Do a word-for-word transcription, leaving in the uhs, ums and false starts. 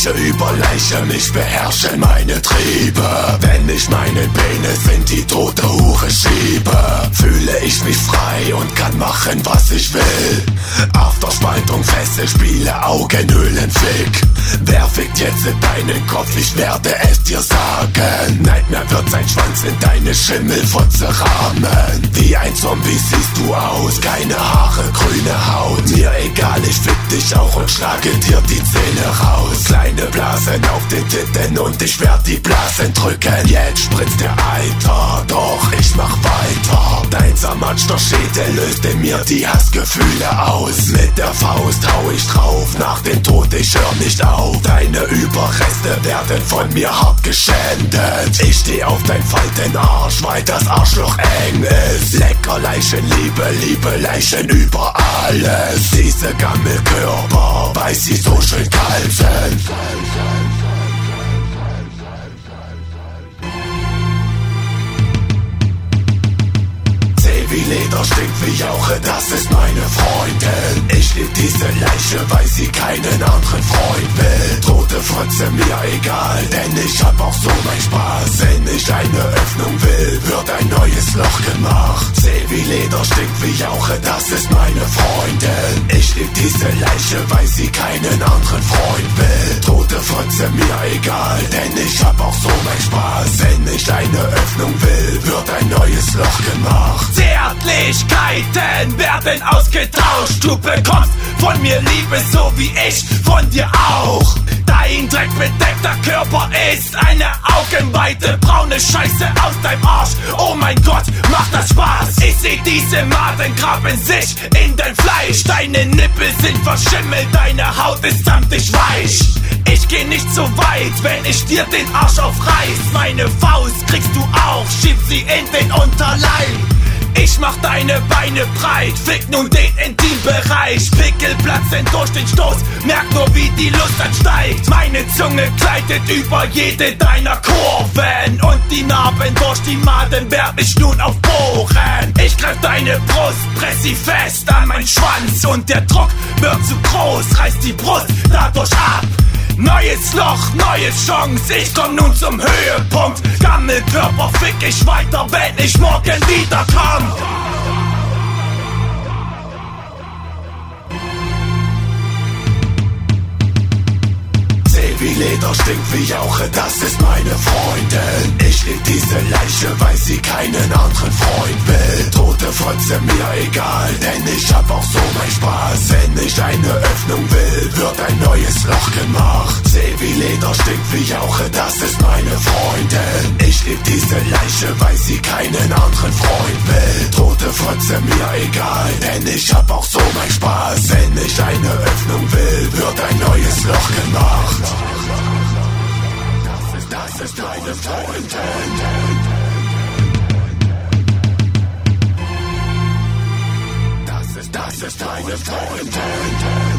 Leiche über Leiche, mich beherrschen meine Triebe. Wenn ich meinen Penis in die tote Hure schiebe, fühle ich mich frei und kann machen, was ich will. Afterspaltung, Feste, Spiele, Augenhöhlen, Fick. Wer fickt jetzt in deinen Kopf? Ich werde es dir sagen. Nightmare wird sein Schwanz in deine Schimmelfotze rahmen. Wie ein Zombie siehst du aus, keine Haare, grüne Haut. Mir egal, ich fick dich auch und schlage dir die Zähne raus. Kleine Blasen auf den Titten und ich werd die Blasen drücken. Jetzt spritzt der Eiter, doch ich mach weiter. Dein zermatschter Schädel löst in mir die Hassgefühle aus. Mit der Faust hau ich drauf, nach dem Tod ich hör nicht auf. Deine Überreste werden von mir hart geschändet. Ich steh auf dein falten Arsch, weil das Arschloch eng ist. Lecker Leichenliebe, liebe Leichen über alles. Diese Gammelkörper, weil sie so schön kalt sind. Wie Leder, stinkt wie Jauche, das ist meine Freundin. Ich lieb diese Leiche, weil sie keinen anderen Freund will. Tote Fotze, mir egal, denn ich hab auch so mein Spaß. Wenn ich eine Öffnung will, wird ein neues Loch gemacht. Seh wie Leder, stinkt wie Jauche, das ist meine Freundin. Ich lieb diese Leiche, weil sie keinen anderen Freund will. Tote Fotze, mir egal, denn ich hab auch so mein Spaß. Wenn ich eine Öffnung will, wird ein neues Loch gemacht. Zärtlichkeiten werden ausgetauscht. Du bekommst von mir Liebe, so wie ich von dir auch. Dein dreckbedeckter Körper ist eine augenweite braune Scheiße aus deinem Arsch. Oh mein Gott, macht das Spaß. Ich seh diese Maden graben sich in dein Fleisch. Deine Nippel sind verschimmelt, deine Haut ist samtig weich. Ich geh nicht so weit, wenn ich dir den Arsch aufreiß. Meine Faust kriegst du auch, schieb sie in den Unterleib. Ich mach deine Beine breit, fick nun den Intimbereich. Pickel platzen durch den Stoß, merk nur wie die Lust ansteigt. Meine Zunge gleitet über jede deiner Kurven und die Narben durch die Maden werd ich nun aufbohren. Ich greif deine Brust, press sie fest an meinen Schwanz und der Druck wird zu groß, reißt die Brust dadurch ab. Neues Loch, neue Chance, ich komm nun zum Höhepunkt. Gammelkörper fick ich weiter, wenn ich morgen wiederkomm. Wie Leder, stinkt wie Jauche, das ist meine Freundin. Ich lieb diese Leiche, weil sie keinen anderen Freund will. Tote Fotze, mir egal, denn ich hab auch so mein Spaß. Wenn ich eine Öffnung will, wird ein neues Loch gemacht. Seh wie Leder, stinkt wie Jauche, das ist meine Freundin. Ich lieb diese Leiche, weil sie keinen anderen Freund will. Tote Fotze, mir egal, denn ich hab auch so mein Spaß. Wenn ich eine Öffnung will, wird ein neues Loch gemacht. Das ist, das ist meine Freundin. Das ist, das ist meine Freundin.